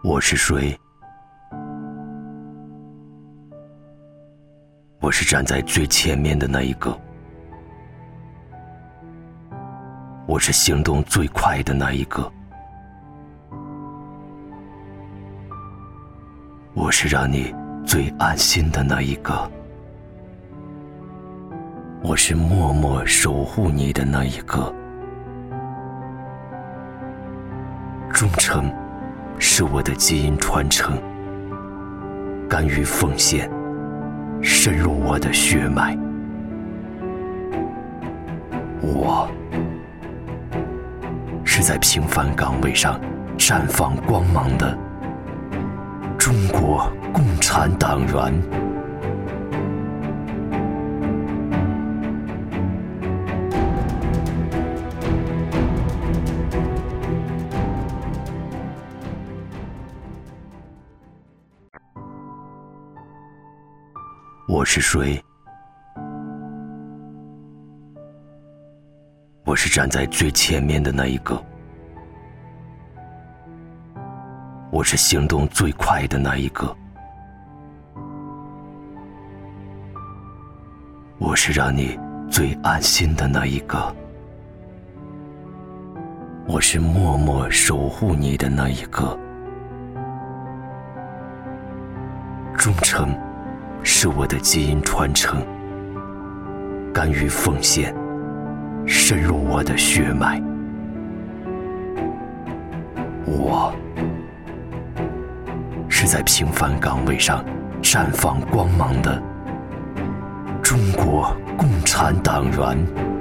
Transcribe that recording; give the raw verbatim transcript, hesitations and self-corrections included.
我是谁？我是站在最前面的那一个，我是行动最快的那一个，我是让你最安心的那一个，我是默默守护你的那一个。忠诚是我的基因传承，甘于奉献深入我的血脉。我是在平凡岗位上绽放光芒的中国共产党员。我是谁？我是站在最前面的那一个，我是行动最快的那一个，我是让你最安心的那一个，我是默默守护你的那一个。忠诚是我的基因传承，甘于奉献深入我的血脉。我是在平凡岗位上绽放光芒的中国共产党员。